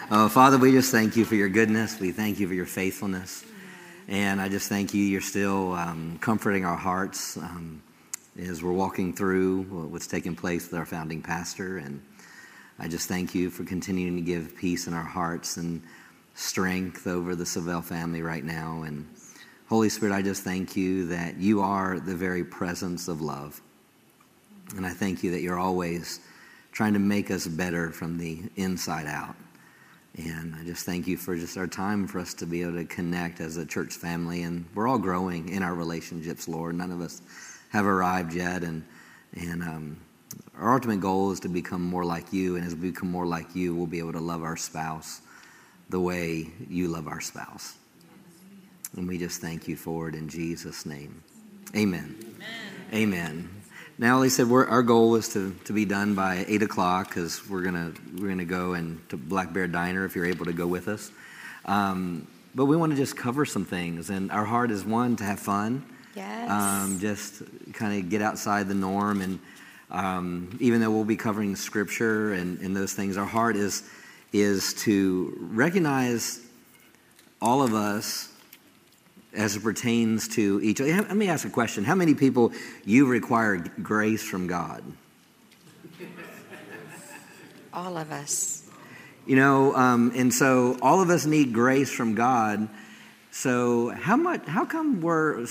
Father, we just thank you for your goodness. We thank you for your faithfulness. And I just thank you, you're still comforting our hearts as we're walking through what's taking place with our founding pastor. And I just thank you for continuing to give peace in our hearts and strength over the Savelle family right now. And Holy Spirit, I just thank you that you are the very presence of love. And I thank you that you're always trying to make us better from the inside out. And I just thank you for just our time for us to be able to connect as a church family. And we're all growing in our relationships, Lord. None of us have arrived yet. And our ultimate goal is to become more like you. And as we become more like you, we'll be able to love our spouse the way you love our spouse. And we just thank you for it in Jesus' name. Amen. Amen. Now, like I said, our goal is to be done by 8 o'clock because we're gonna go to Black Bear Diner if you're able to go with us. But we want to just cover some things, and our heart is one to have fun. Yes. Just kind of get outside the norm, and even though we'll be covering scripture and those things, our heart is to recognize all of us as it pertains to each other. Let me ask a question. How many people you require grace from God? All of us. You know, and so all of us need grace from God. So how come we're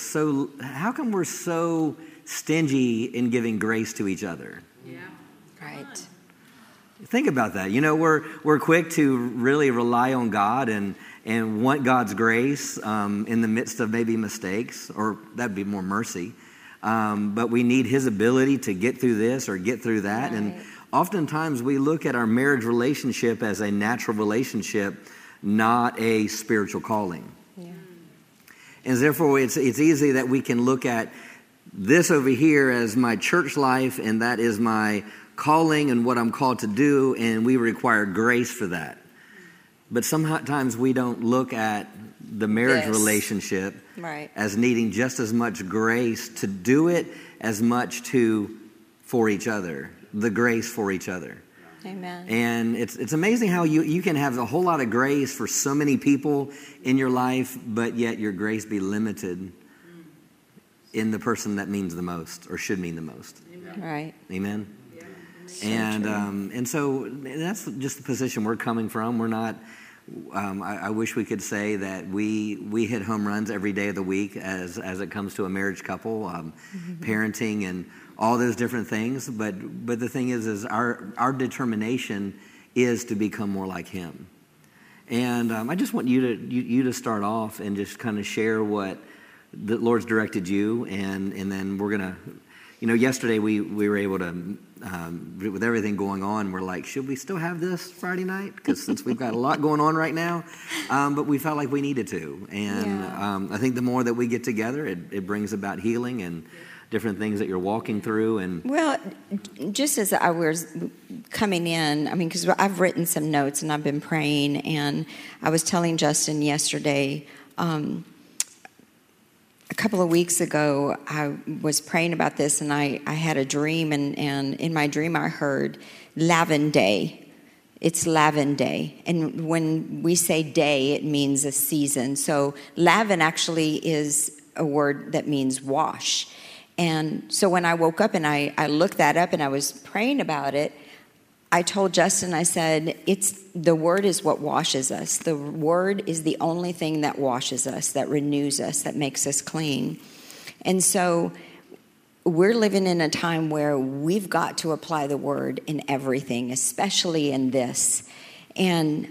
so stingy in giving grace to each other? Yeah. Right. Think about that. You know, we're quick to really rely on God and want God's grace in the midst of maybe mistakes, or that'd be more mercy. But we need his ability to get through this or get through that. Right. And oftentimes we look at our marriage relationship as a natural relationship, not a spiritual calling. Yeah. And therefore it's easy that we can look at this over here as my church life, and that is my calling and what I'm called to do, and we require grace for that. But sometimes we don't look at the marriage relationship as needing just as much grace to do it as much for each other, the grace for each other. Amen. And it's amazing how you can have a whole lot of grace for so many people in your life, but yet your grace be limited in the person that means the most or should mean the most. Right. Amen. So and so that's just the position we're coming from. We're not. I wish we could say that we hit home runs every day of the week as it comes to a marriage couple, parenting and all those different things. But the thing is our determination is to become more like Him. And I just want you to start off and just kind of share what the Lord's directed you, and then we're gonna. You know, yesterday we were able to, with everything going on, we're like, should we still have this Friday night? Because since we've got a lot going on right now, but we felt like we needed to. And I think the more that we get together, it brings about healing and different things that you're walking through. And well, just as I was coming in, I mean, because I've written some notes and I've been praying, and I was telling Justin yesterday, a couple of weeks ago, I was praying about this, and I had a dream, and in my dream I heard Lavenday. It's Lavenday. And when we say day, it means a season. So Laven actually is a word that means wash. And so when I woke up and I looked that up and I was praying about it, I told Justin, I said, the word is what washes us. The word is the only thing that washes us, that renews us, that makes us clean. And so we're living in a time where we've got to apply the word in everything, especially in this. And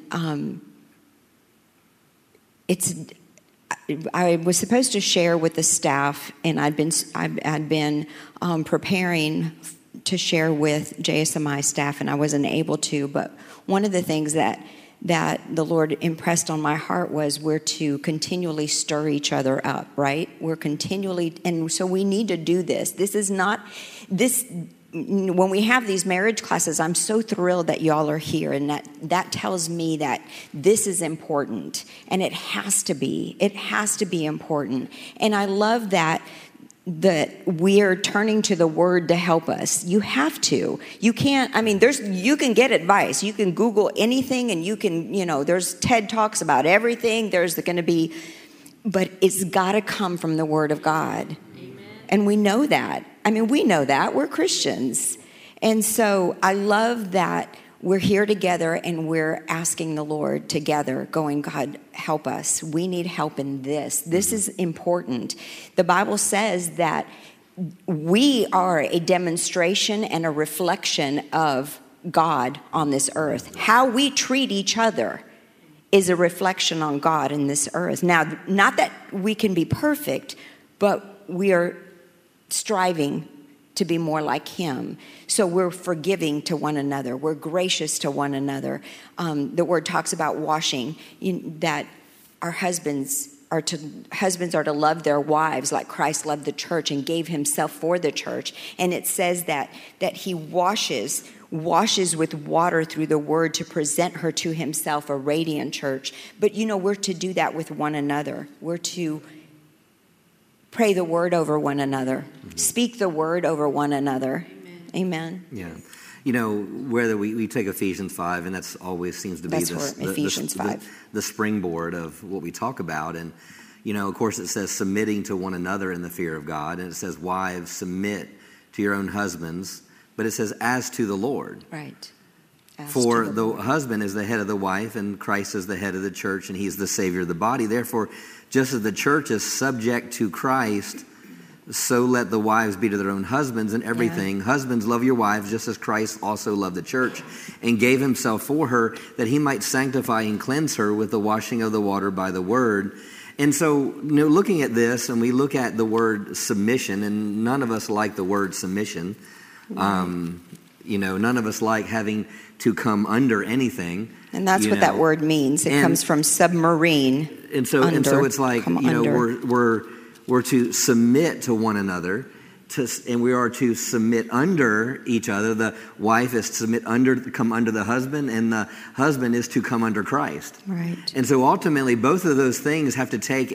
I was supposed to share with the staff, and I'd been preparing to share with JSMI staff, and I wasn't able to. But one of the things that the Lord impressed on my heart was we're to continually stir each other up, right? We're continually, and so we need to do this. This is not, when we have these marriage classes, I'm so thrilled that y'all are here, and that tells me that this is important, and it has to be important. And I love that that we are turning to the Word to help us. You have to. You can't, I mean, you can get advice. You can Google anything, and you can, there's TED Talks about everything. There's going to be, but it's got to come from the Word of God. Amen. And we know that. I mean, we know that. We're Christians. And so I love that we're here together and we're asking the Lord together, going, God, help us. We need help in this. This is important. The Bible says that we are a demonstration and a reflection of God on this earth. How we treat each other is a reflection on God in this earth. Now, not that we can be perfect, but we are striving to be more like Him. So we're forgiving to one another. We're gracious to one another. The Word talks about washing, that our husbands are to love their wives like Christ loved the church and gave Himself for the church. And it says that He washes with water through the Word to present her to Himself, a radiant church. But we're to do that with one another. We're to pray the Word over one another. Mm-hmm. Speak the Word over one another. Amen. Yeah. Whether we take Ephesians 5, and that's always seems to be Ephesians 5. The springboard of what we talk about. And, of course, it says submitting to one another in the fear of God. And it says, wives, submit to your own husbands. But it says, as to the Lord. Right. For the husband is the head of the wife, and Christ is the head of the church, and He's the Savior of the body. Therefore, just as the church is subject to Christ, so let the wives be to their own husbands in everything. Yeah. Husbands, love your wives, just as Christ also loved the church and gave Himself for her, that He might sanctify and cleanse her with the washing of the water by the word. And so, looking at this, and we look at the word submission, and none of us like the word submission. None of us like having to come under anything. And that's what that word means. It comes from submarine. And so it's like, we're to submit to one another, and we are to submit under each other. The wife is to come under the husband, and the husband is to come under Christ. Right. And so ultimately, both of those things have to take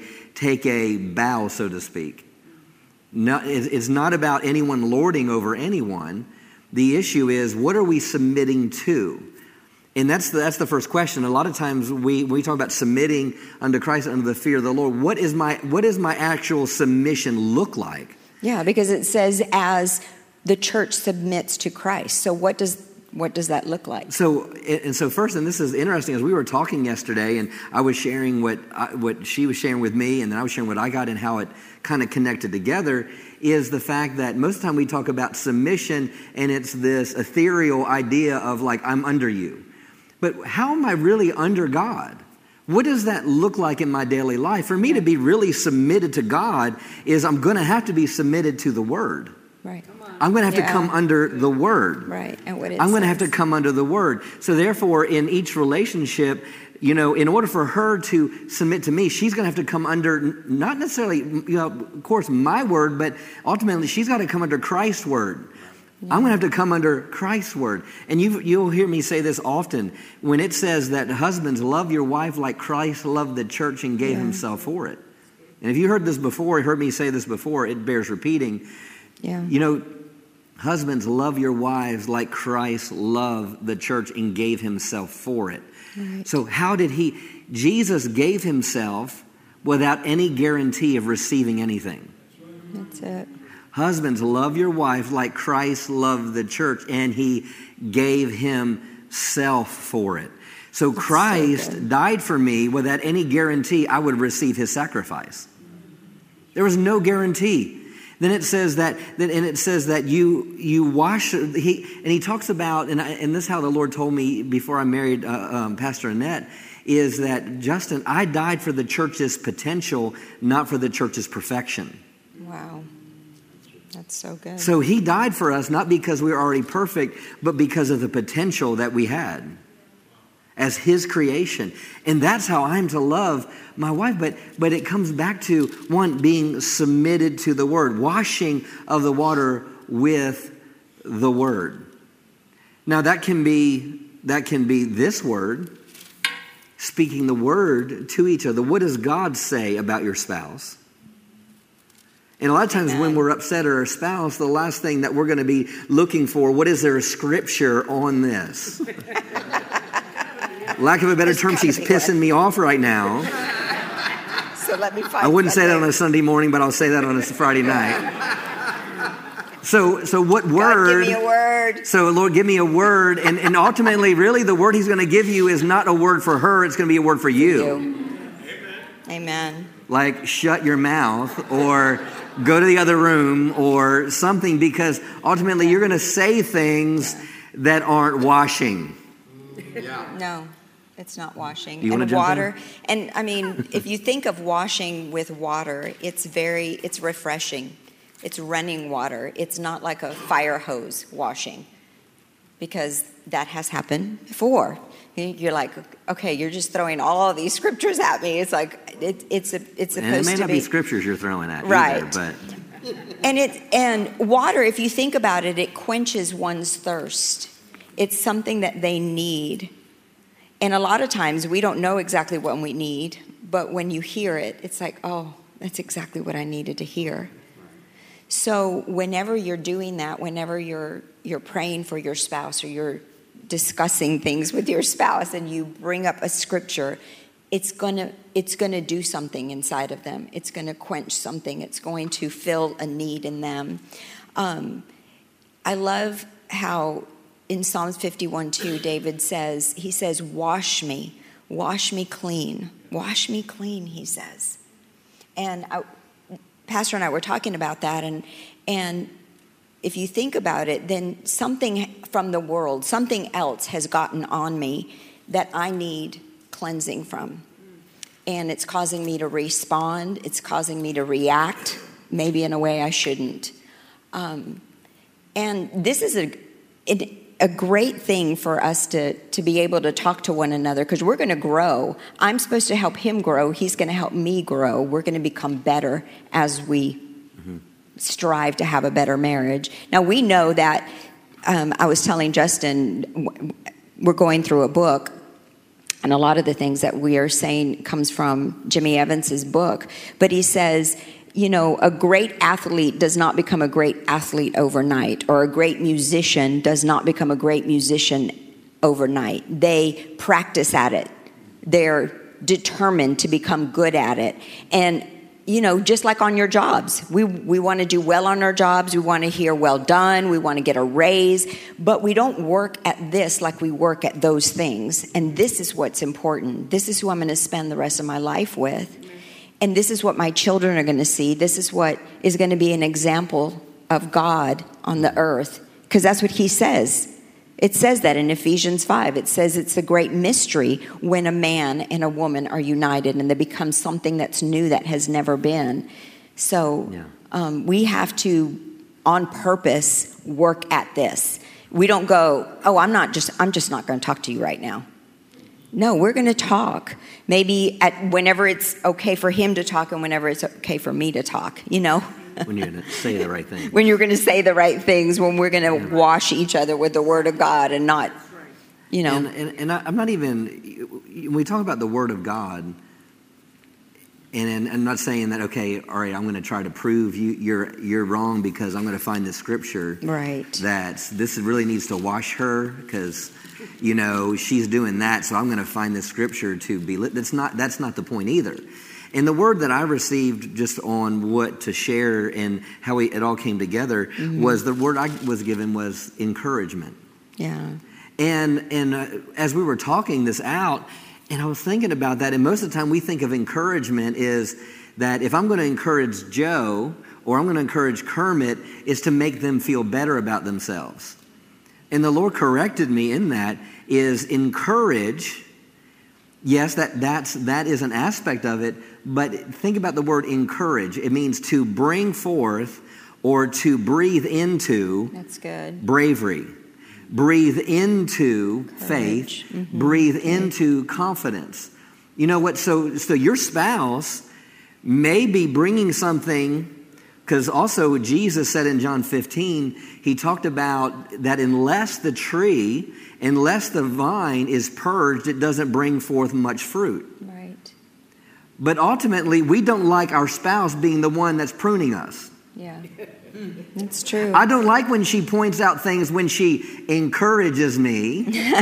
a bow, so to speak. It's not about anyone lording over anyone. The issue is, what are we submitting to? And that's the first question. A lot of times we talk about submitting unto Christ, under the fear of the Lord. What is my actual submission look like? Yeah, because it says as the church submits to Christ. So what does that look like? So first, and this is interesting, as we were talking yesterday, and I was sharing what she was sharing with me, and then I was sharing what I got and how it kind of connected together, is the fact that most of the time we talk about submission, and it's this ethereal idea of like, I'm under you. But how am I really under God? What does that look like in my daily life? For me to be really submitted to God is I'm going to have to be submitted to the Word. Right. I'm going to have to come under the Word. Right. And I'm going to have to come under the Word. So therefore, in each relationship, in order for her to submit to me, she's going to have to come under, not necessarily, of course, my word, but ultimately she's got to come under Christ's word. I'm going to have to come under Christ's word. And you'll hear me say this often. When it says that husbands, love your wife like Christ loved the church and gave Himself for it. And if you heard me say this before, it bears repeating. Yeah. Husbands, love your wives like Christ loved the church and gave Himself for it. Right. So how did Jesus gave Himself without any guarantee of receiving anything. That's it. Husbands, love your wife like Christ loved the church, and He gave Himself for it. So Christ died for me without any guarantee I would receive His sacrifice. There was no guarantee. Then it says that you wash. He talks about, and this is how the Lord told me before I married Pastor Annette, is that, Justin, I died for the church's potential, not for the church's perfection. Wow. That's so good. So He died for us not because we were already perfect, but because of the potential that we had as His creation. And that's how I'm to love my wife. But it comes back to, one, being submitted to the Word, washing of the water with the Word. Now that can be this Word, speaking the Word to each other. What does God say about your spouse? And a lot of times Amen. when we're upset at our spouse, the last thing that we're going to be looking for, what is there a scripture on this? Lack of a better term, she's pissing me off right now. So let me find I wouldn't say that something. on a Sunday morning, but I'll say that on a Friday night. So what word? God, give me a word. So Lord, give me a word. And ultimately, really, the word he's going to give you is not a word for her. It's going to be a word for you. Amen. Like shut your mouth or go to the other room or something, because ultimately you're going to say things that aren't washing. No, it's not washing. You wanna And jump water. And I mean, if you think of washing with water, it's refreshing. It's running water. It's not like a fire hose washing, because that has happened before. You're like, okay, you're just throwing all of these scriptures at me. It's like it's supposed to be. And it may not be scriptures you're throwing at Right. either, but And water, if you think about it, it quenches one's thirst. It's something that they need. And a lot of times we don't know exactly what we need, but when you hear it, it's like, oh, that's exactly what I needed to hear. So whenever you're doing that, whenever you're praying for your spouse or you're discussing things with your spouse and you bring up a scripture, it's gonna do something inside of them. It's gonna quench something. It's going to fill a need in them. I love how in Psalms 51:2, David says, wash me clean. Wash me clean, he says. And Pastor and I were talking about that, and if you think about it, then something from the world, something else has gotten on me that I need cleansing from. And it's causing me to respond. It's causing me to react, maybe in a way I shouldn't. And this is a great thing for us to be able to talk to one another, because we're going to grow. I'm supposed to help him grow. He's going to help me grow. We're going to become better as we strive to have a better marriage. Now, we know that, I was telling Justin, we're going through a book, and a lot of the things that we are saying comes from Jimmy Evans's book. But he says, you know, a great athlete does not become a great athlete overnight, or a great musician does not become a great musician overnight. They practice at it. They're determined to become good at it. And, you know, just like on your jobs, we want to do well on our jobs. We want to hear well done. We want to get a raise. But we don't work at this like we work at those things. And this is what's important. This is who I'm going to spend the rest of my life with. And this is what my children are going to see. This is what is going to be an example of God on the earth. Because that's what he says. It says that in Ephesians 5. It says it's a great mystery when a man and a woman are united and they become something that's new that has never been. So we have to, on purpose, work at this. We don't go, oh, I'm just not going to talk to you right now. No, we're going to talk. Maybe whenever it's okay for him to talk and whenever it's okay for me to talk, you know. When you're going to say the right thing. When you're going to say the right things, when we're going to wash each other with the Word of God and not, you know. And I'm not even, when we talk about the Word of God, and I'm not saying that, okay, all right, I'm going to try to prove you're wrong because I'm going to find this scripture. Right. That this really needs to wash her because, you know, she's doing that, so I'm going to find this scripture to be lit. That's not the point either. And the word that I received just on what to share and how it all came together was, the word I was given was encouragement. Yeah. And as we were talking this out, and I was thinking about that, and most of the time we think of encouragement is that if I'm going to encourage Joe or I'm going to encourage Kermit, is to make them feel better about themselves. And the Lord corrected me in that, is encourage. Yes, that is an aspect of it, but think about the word encourage. It means to bring forth or to breathe into. That's good. Bravery. Breathe into Courage. Faith. Breathe into confidence. You know what? So your spouse may be bringing something, because also Jesus said in John 15, he talked about that unless the vine is purged, it doesn't bring forth much fruit. Right. But ultimately, we don't like our spouse being the one that's pruning us. Yeah, that's true. I don't like when she points out things, when she encourages me.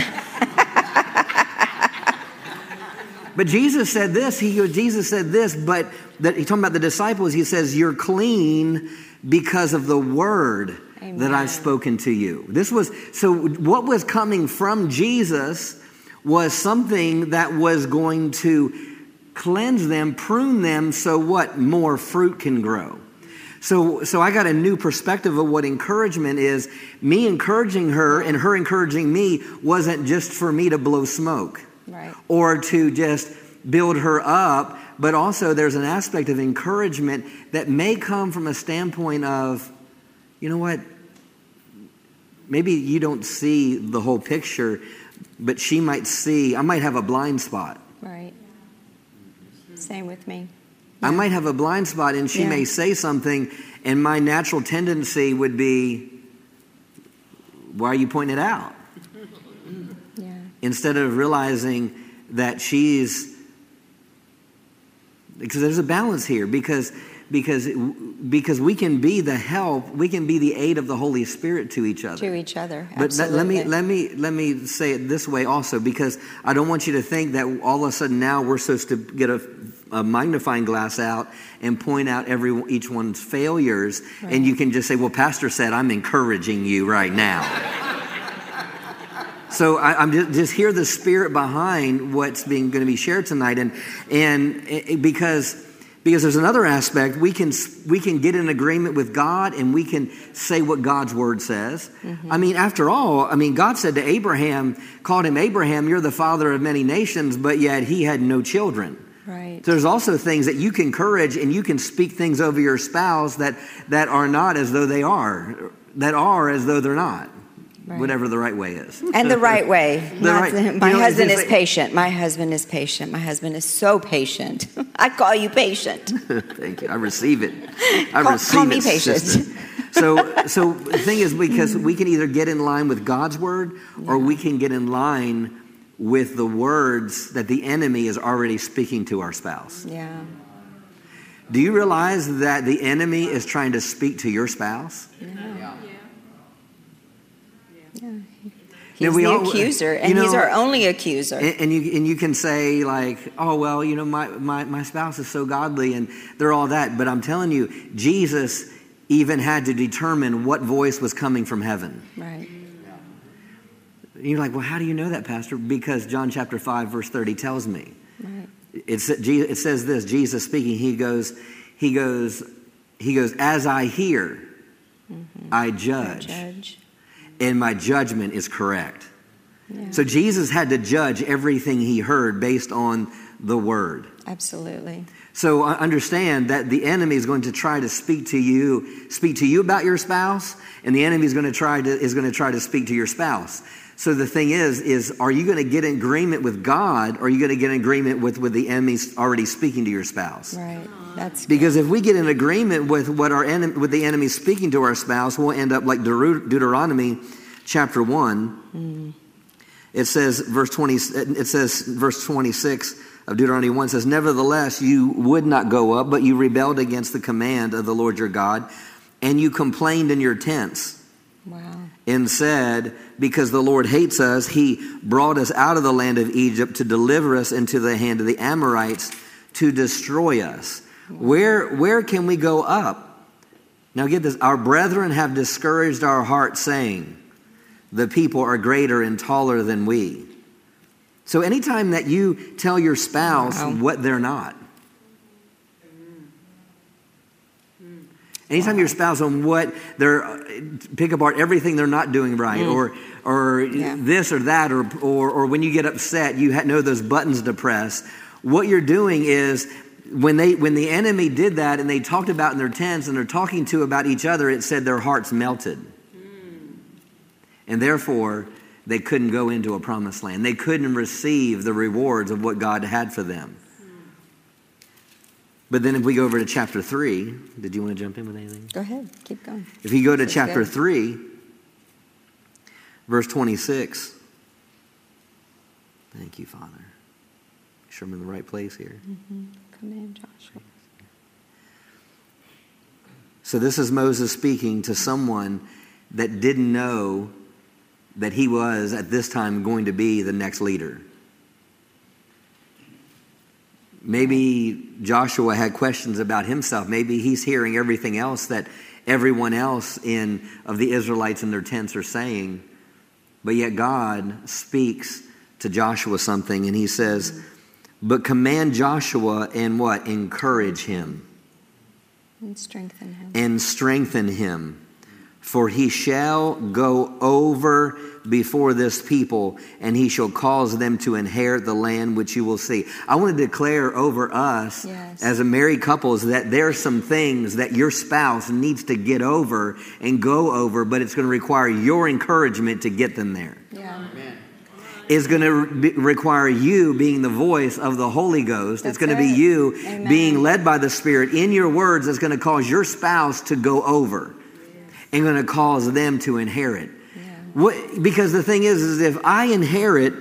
But Jesus said this. Jesus said this, but that he's talking about the disciples. He says, "You're clean because of the word Amen. that I've spoken to you." So what was coming from Jesus was something that was going to cleanse them, prune them, so what? More fruit can grow. So I got a new perspective of what encouragement is. Me encouraging her and her encouraging me wasn't just for me to blow smoke. Right. Or to just build her up, but also there's an aspect of encouragement that may come from a standpoint of, you know what, maybe you don't see the whole picture, but she might see, I might have a blind spot. Right. Same with me. I might have a blind spot and she may say something, and my natural tendency would be, why are you pointing it out? Yeah. Instead of realizing that because there's a balance here, because we can be the help, we can be the aid of the Holy Spirit to each other. To each other, but absolutely. let me say it this way also, because I don't want you to think that all of a sudden now we're supposed to get a magnifying glass out and point out each one's failures, right. And you can just say, well, Pastor said I'm encouraging you right now. So I'm just hear the spirit behind what's going to be shared tonight, and because there's another aspect, we can get in agreement with God, and we can say what God's word says. Mm-hmm. I mean, after all, God said to Abraham, called him Abraham, you're the father of many nations, but yet he had no children. Right. So there's also things that you can encourage, and you can speak things over your spouse that are not as though they are, that are as though they're not. Right. Whatever the right way is. And the right way. My husband is like, patient. My husband is patient. My husband is so patient. I call you patient. Thank you. I receive it. Call me patient. So the thing is, because we can either get in line with God's word, or we can get in line with the words that the enemy is already speaking to our spouse. Yeah. Do you realize that the enemy is trying to speak to your spouse? Yeah. He's the accuser, and he's our only accuser. And you can say, like, oh, well, my spouse is so godly and they're all that. But I'm telling you, Jesus even had to determine what voice was coming from heaven. Right. And you're like, well, how do you know that, Pastor? Because John chapter 5, verse 30 tells me. Right. It says this, Jesus speaking, he goes, as I hear, I judge. And my judgment is correct. Yeah. So Jesus had to judge everything he heard based on the word. Absolutely. So understand that the enemy is going to try to speak to you about your spouse, and the enemy is going to try to speak to your spouse. So the thing is are you going to get in agreement with God, or are you going to get in agreement with the enemy already speaking to your spouse? Right. That's because if we get in agreement with with the enemy speaking to our spouse, we'll end up like Deuteronomy chapter 1. It says verse 26 of Deuteronomy 1 says, nevertheless, you would not go up, but you rebelled against the command of the Lord your God, and you complained in your tents. Wow. And said, because the Lord hates us, he brought us out of the land of Egypt to deliver us into the hand of the Amorites to destroy us. Wow. Where can we go up? Now get this. Our brethren have discouraged our hearts, saying, the people are greater and taller than we. So anytime that you tell your spouse what they're not, anytime your spouse on what they're, pick apart everything they're not doing right, or this or that, or when you get upset, you know those buttons to press. What you're doing is, when the enemy did that and they talked about in their tents and they're talking about each other, it said their hearts melted. And therefore, they couldn't go into a promised land. They couldn't receive the rewards of what God had for them. But then if we go over to chapter 3, did you want to jump in with anything? Go ahead. Keep going. If you go to chapter 3, verse 26. Thank you, Father. sure I'm in the right place here. Command Joshua. So this is Moses speaking to someone that didn't know that he was at this time going to be the next leader. Maybe Joshua had questions about himself. Maybe he's hearing everything else that everyone else of the Israelites in their tents are saying. But yet God speaks to Joshua something, and he says, but command Joshua and what? Encourage him. And strengthen him. And strengthen him. For he shall go over before this people, and he shall cause them to inherit the land which you will see. I want to declare over us as a married couples that there are some things that your spouse needs to get over and go over, but it's going to require your encouragement to get them there. Yeah. Amen. It's going to require you being the voice of the Holy Ghost. It's going to be you being led by the Spirit in your words that's going to cause your spouse to go over and going to cause them to inherit. Because the thing is if I inherit,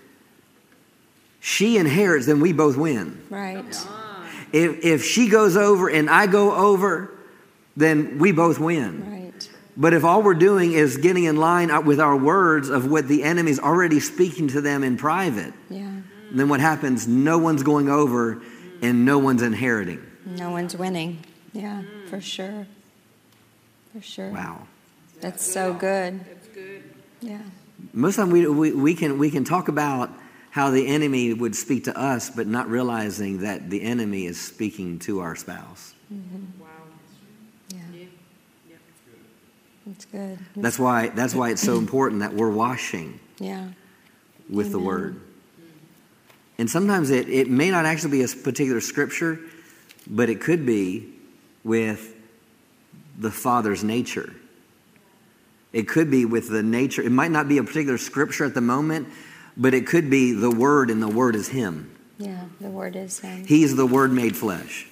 she inherits, then we both win. Right. If she goes over and I go over, then we both win. Right. But if all we're doing is getting in line with our words of what the enemy's already speaking to them in private, then what happens? No one's going over and no one's inheriting. No one's winning. Yeah, for sure. For sure. Wow. That's so good. That's good. Yeah. Most of the time we can talk about how the enemy would speak to us, but not realizing that the enemy is speaking to our spouse. Wow. Yeah. Yeah. That's good. That's why it's so important that we're washing with the word. And sometimes it may not actually be a particular scripture, but it could be with the Father's nature. It could be with the nature. It might not be a particular scripture at the moment, but it could be the Word, and the Word is Him. Yeah, the Word is Him. He's the Word made flesh.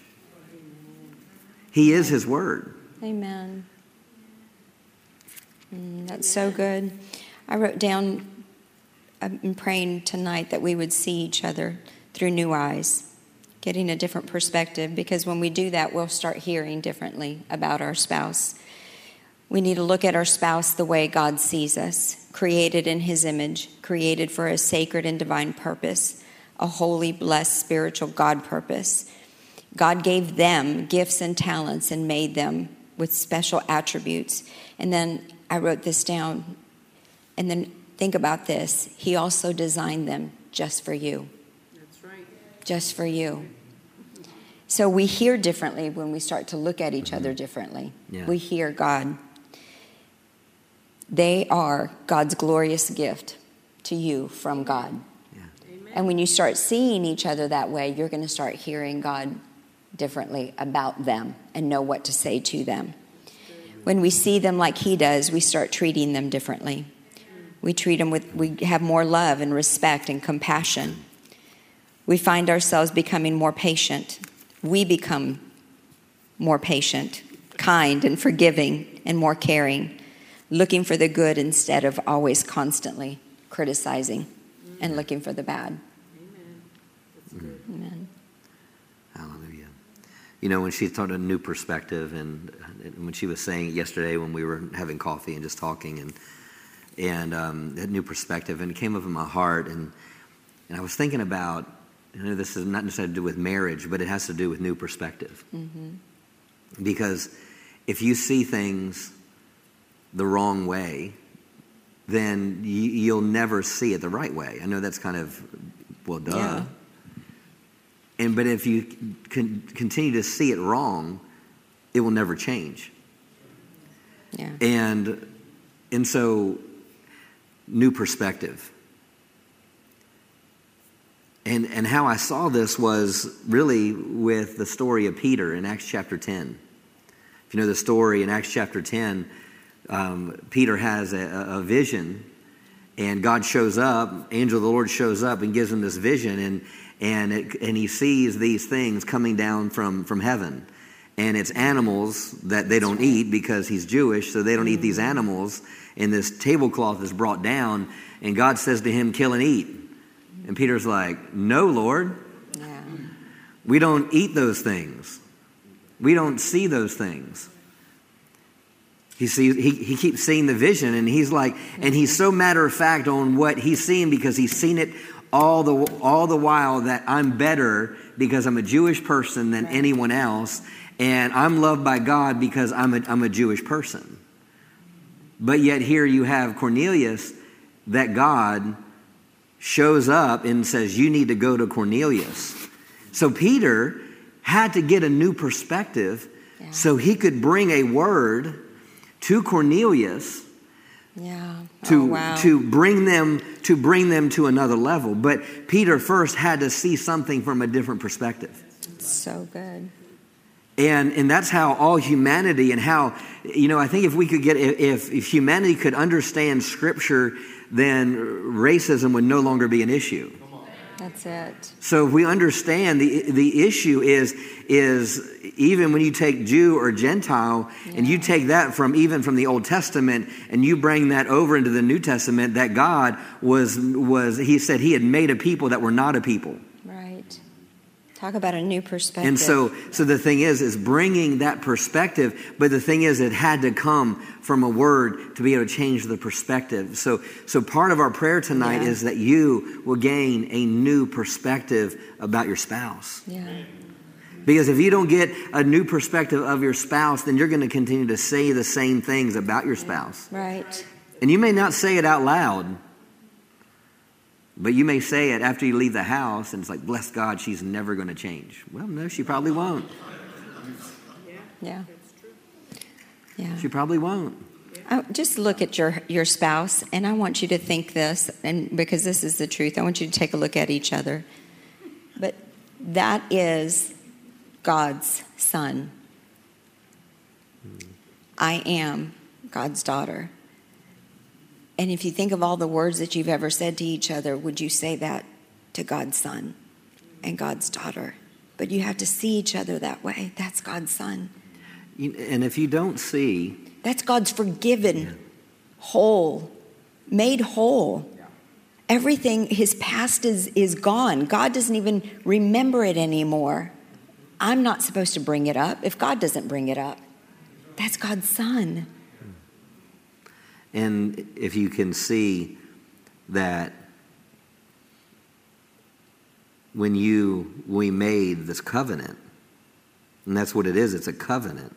He is His Word. Amen. That's so good. I wrote down, I'm praying tonight that we would see each other through new eyes, getting a different perspective, because when we do that, we'll start hearing differently about our spouse. We need to look at our spouse the way God sees us, created in His image, created for a sacred and divine purpose, a holy, blessed, spiritual God purpose. God gave them gifts and talents and made them with special attributes. And then I wrote this down, and then think about this. He also designed them just for you. That's right. Just for you. So we hear differently when we start to look at each other differently. Yeah. We hear God. They are God's glorious gift to you from God. Yeah. And when you start seeing each other that way, you're going to start hearing God differently about them and know what to say to them. When we see them like He does, we start treating them differently. We have more love and respect and compassion. We find ourselves becoming more patient. We become more patient, kind and forgiving and more caring, looking for the good instead of always constantly criticizing and looking for the bad. Amen. Hallelujah. You know, when she taught a new perspective, and when she was saying it yesterday when we were having coffee and just talking, and that new perspective, and it came up in my heart, and I was thinking about, this is not necessarily to do with marriage, but it has to do with new perspective. Mm-hmm. Because if you see things the wrong way, then you'll never see it the right way. I know that's kind of, well, duh. Yeah. But if you continue to see it wrong, it will never change. Yeah. And so, new perspective. And how I saw this was really with the story of Peter in Acts chapter 10. If you know the story in Acts chapter 10, Peter has a vision, and God shows up, angel of the Lord shows up and gives him this vision, and he sees these things coming down from heaven. And it's animals that they don't eat because he's Jewish, so they don't eat these animals. And this tablecloth is brought down, and God says to him, kill and eat. And Peter's like, no, Lord. Yeah. We don't eat those things. We don't see those things. He keeps seeing the vision, and he's like, and he's so matter of fact on what he's seeing because he's seen it all the while, that I'm better because I'm a Jewish person than anyone else, and I'm loved by God because I'm a Jewish person. But yet here you have Cornelius, that God shows up and says, you need to go to Cornelius. So Peter had to get a new perspective so he could bring a word to Cornelius to bring them to another level. But Peter first had to see something from a different perspective. So good. And that's how all humanity, and how, I think if humanity could understand Scripture, then racism would no longer be an issue. That's it. So if we understand the issue is even when you take Jew or Gentile, and you take that from the Old Testament and you bring that over into the New Testament, that God he said he had made a people that were not a people. Right. Talk about a new perspective. And so the thing is bringing that perspective, but the thing is, it had to come from a word to be able to change the perspective. So part of our prayer tonight is that you will gain a new perspective about your spouse. Yeah. Because if you don't get a new perspective of your spouse, then you're going to continue to say the same things about your spouse. Right. And you may not say it out loud, but you may say it after you leave the house, and it's like, bless God, she's never going to change. Well, no, she probably won't. Yeah. That's true. Yeah. She probably won't. Just look at your spouse, and I want you to think this, and because this is the truth, I want you to take a look at each other. But that is God's son. I am God's daughter. And if you think of all the words that you've ever said to each other, would you say that to God's son and God's daughter? But you have to see each other that way. That's God's son. And if you don't see... That's God's forgiven, whole, made whole. Everything, his past is gone. God doesn't even remember it anymore. I'm not supposed to bring it up if God doesn't bring it up. That's God's son. And if you can see that when we made this covenant, and that's what it is, it's a covenant.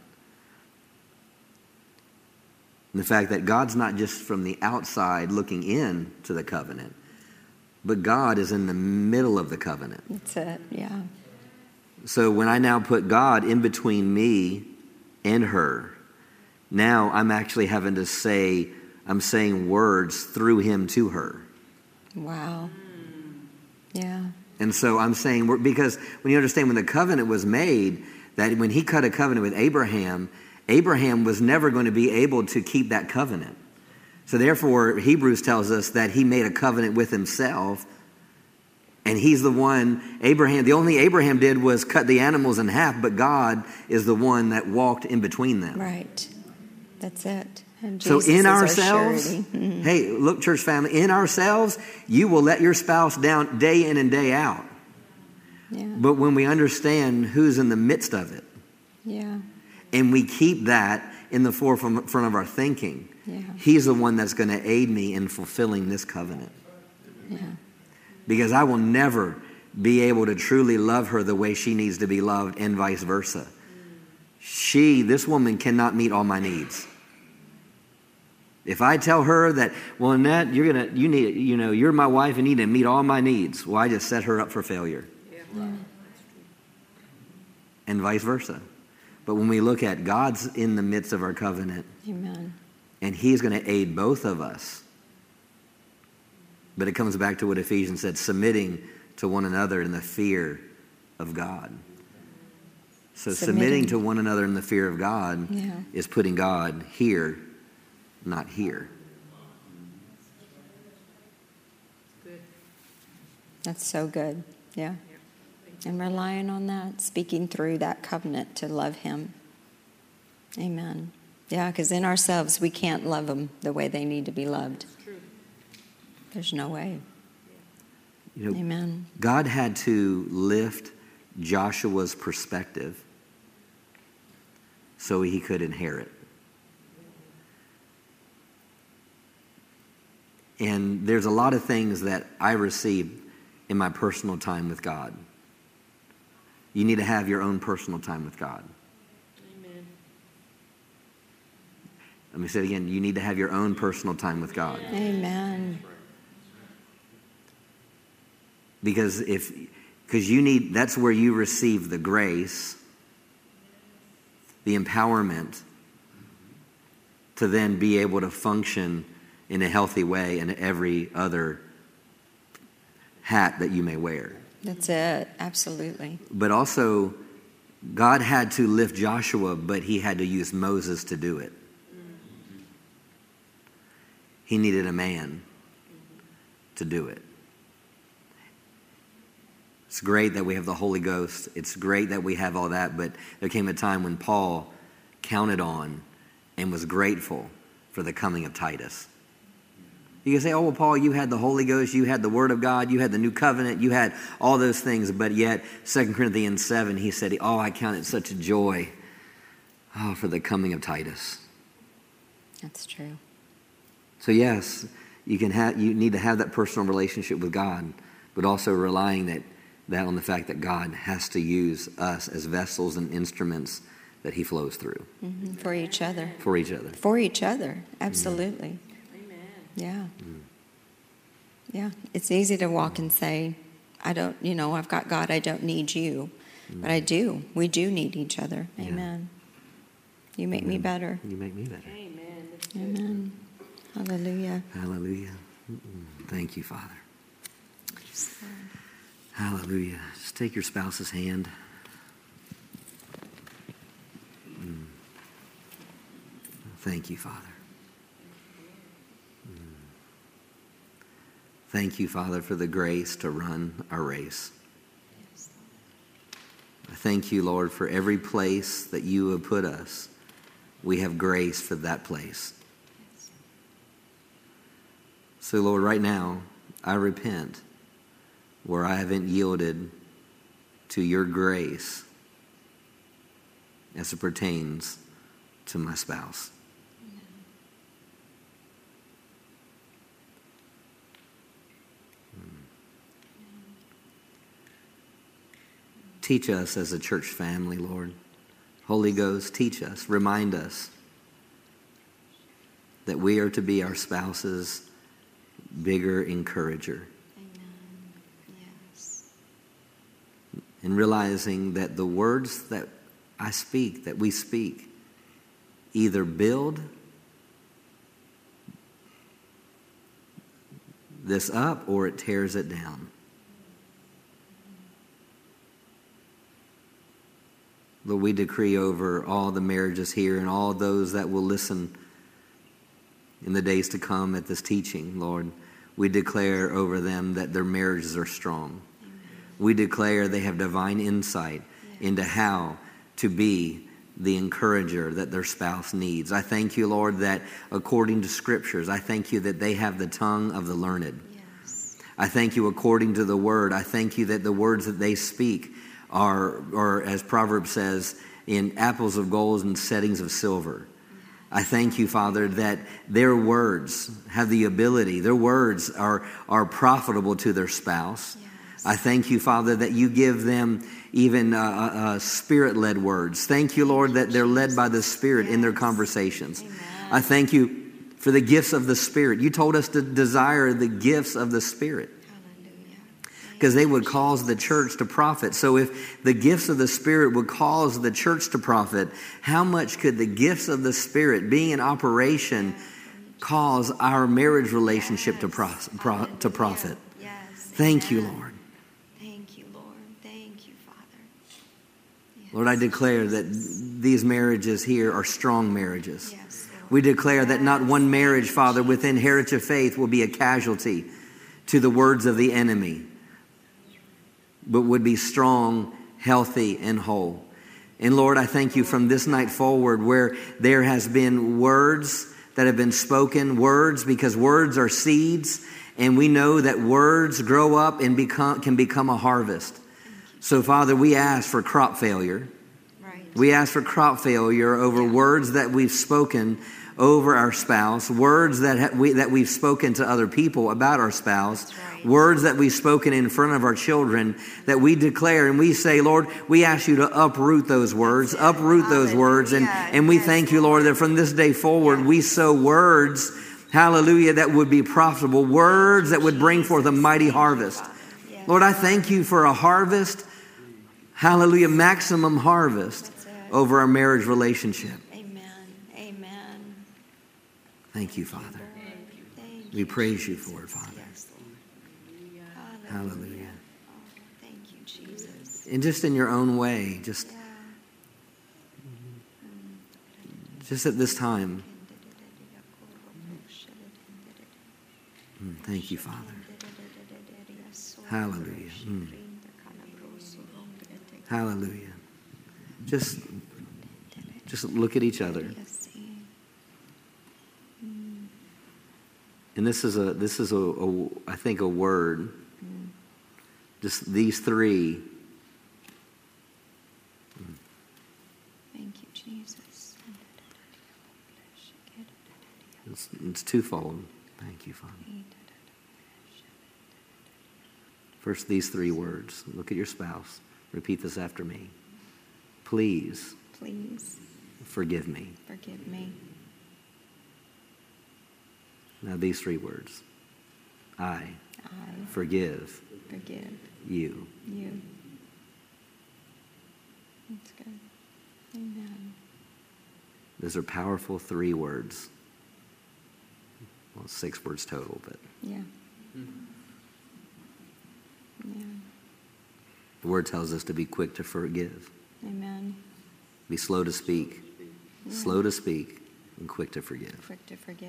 And the fact that God's not just from the outside looking in to the covenant, but God is in the middle of the covenant. That's it, yeah. So when I now put God in between me and her, now I'm actually having to say, I'm saying words through him to her. Wow. Yeah. And so I'm saying, because when you understand when the covenant was made, that when he cut a covenant with Abraham, Abraham was never going to be able to keep that covenant. So therefore, Hebrews tells us that he made a covenant with himself. And he's the one, the only Abraham did was cut the animals in half, but God is the one that walked in between them. Right. That's it. And so Jesus in is ourselves, hey, look, church family, in ourselves, you will let your spouse down day in and day out. Yeah. But when we understand who's in the midst of it, and we keep that in the forefront of our thinking, he's the one that's going to aid me in fulfilling this covenant. Yeah. Because I will never be able to truly love her the way she needs to be loved, and vice versa. This woman cannot meet all my needs. If I tell her that, well, Annette, you're my wife and you need to meet all my needs, well, I just set her up for failure. Yeah. And vice versa. But when we look at God's in the midst of our covenant, Amen. And he's going to aid both of us. But it comes back to what Ephesians said, submitting to one another in the fear of God. So submitting to one another in the fear of God is putting God here, not here. Good. That's so good. Yeah. And relying on that, speaking through that covenant to love him. Amen. Yeah, because in ourselves, we can't love them the way they need to be loved. It's true. There's no way. You know, Amen. God had to lift Joshua's perspective so he could inherit. And there's a lot of things that I receive in my personal time with God. You need to have your own personal time with God. Amen. Let me say it again. You need to have your own personal time with God. Amen. Because that's where you receive the grace, the empowerment to then be able to function in a healthy way in every other hat that you may wear. That's it. Absolutely. But also, God had to lift Joshua, but he had to use Moses to do it. He needed a man to do it. It's great that we have the Holy Ghost. It's great that we have all that, but there came a time when Paul counted on and was grateful for the coming of Titus. You can say, oh, well, Paul, you had the Holy Ghost, you had the Word of God, you had the New Covenant, you had all those things, but yet 2 Corinthians 7, he said, oh, I count it such a joy, for the coming of Titus. That's true. So yes, you need to have that personal relationship with God, but also relying that on the fact that God has to use us as vessels and instruments that he flows through. Mm-hmm. For each other. For each other. For each other. Absolutely. Amen. Yeah. Yeah. It's easy to walk and say, I've got God, I don't need you. But I do. We do need each other. Yeah. Amen. You make me better. You make me better. Amen. That's good. Amen. Hallelujah. Hallelujah. Thank you, Father. Hallelujah. Just take your spouse's hand. Thank you, Father. Thank you, Father, for the grace to run our race. I thank you, Lord, for every place that you have put us. We have grace for that place. So, Lord, right now, I repent where I haven't yielded to your grace as it pertains to my spouse. Teach us as a church family, Lord. Holy Ghost, teach us, remind us that we are to be our spouse's bigger encourager. And realizing that the words that I speak, that we speak, either build this up or it tears it down. Lord, we decree over all the marriages here and all those that will listen in the days to come at this teaching, Lord. We declare over them that their marriages are strong. We declare they have divine insight into how to be the encourager that their spouse needs. I thank you, Lord, that according to scriptures, I thank you that they have the tongue of the learned. Yes. I thank you according to the word. I thank you that the words that they speak are as Proverbs says, in apples of gold and settings of silver. I thank you, Father, that their words have the ability, their words are profitable to their spouse. I thank you, Father, that you give them even spirit-led words. Thank you, Lord, that they're led by the Spirit in their conversations. Amen. I thank you for the gifts of the Spirit. You told us to desire the gifts of the Spirit because they would cause the church to profit. So if the gifts of the Spirit would cause the church to profit, how much could the gifts of the Spirit being in operation cause our marriage relationship to profit? Thank you, Lord. Lord, I declare that these marriages here are strong marriages. Yes, we declare that not one marriage, Father, within Heritage of Faith will be a casualty to the words of the enemy, but would be strong, healthy, and whole. And Lord, I thank you from this night forward where there has been words that have been spoken, words, because words are seeds, and we know that words grow up and can become a harvest. So, Father, we ask for crop failure. Right. We ask for crop failure over words that we've spoken over our spouse, words that we've spoken to other people about our spouse, words that we've spoken in front of our children, that we declare and we say, Lord, we ask you to uproot those words, and we thank you, Lord, that from this day forward, we sow words, hallelujah, that would be profitable, words that would bring forth a mighty harvest. Lord, I thank you for a harvest, hallelujah, maximum harvest over our marriage relationship. Thank you, Father. We praise you for it, Father. Hallelujah. Thank you, Jesus. And just in your own way, just at this time. Thank you, Father. Hallelujah. Hallelujah. Just look at each other. And this is a I think a word. Just these three. Thank you, Jesus. It's twofold. Thank you, Father. First, these three words. Look at your spouse. Repeat this after me. Please. Please. Forgive me. Forgive me. Now these three words. I forgive you. That's good. Amen. Those are powerful three words. Well, 6 words total, but Yeah. Yeah. the word tells us to be quick to forgive. Amen. Be slow to speak. Yeah. Slow to speak and quick to forgive. Quick to forgive.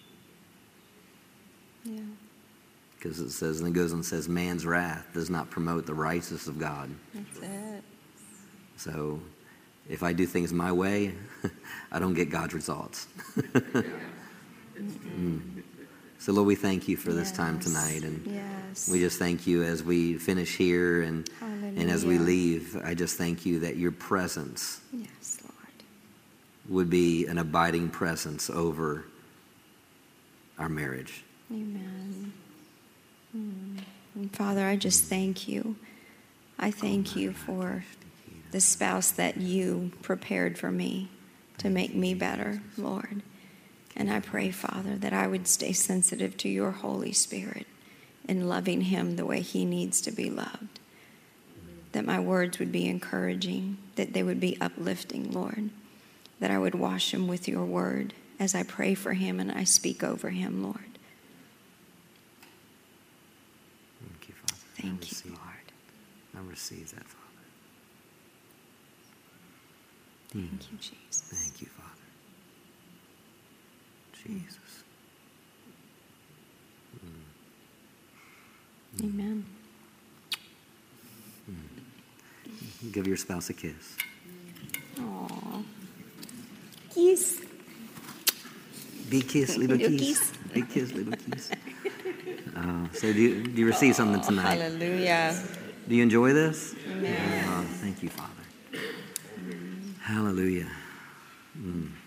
Yeah. Because it says, and it goes and says, man's wrath does not promote the righteousness of God. That's it. So if I do things my way, I don't get God's results. So Lord, we thank you for this time tonight. And we just thank you as we finish here and as we leave. I just thank you that your presence would be an abiding presence over our marriage. Amen. And Father, I just thank you. I thank you for the spouse that you prepared for me to make me better, Lord. And I pray, Father, that I would stay sensitive to your Holy Spirit in loving him the way he needs to be loved. That my words would be encouraging, that they would be uplifting, Lord. That I would wash him with your word as I pray for him and I speak over him, Lord. Thank you, Father. Thank you, Lord. I receive that, Father. Thank you, Jesus. Thank you, Father. Jesus. Amen. Give your spouse a kiss. Aww. Kiss. Big kiss, little kiss. Big kiss, little kiss. So do you receive something tonight? Hallelujah. Do you enjoy this? Amen. Thank you, Father. Hallelujah.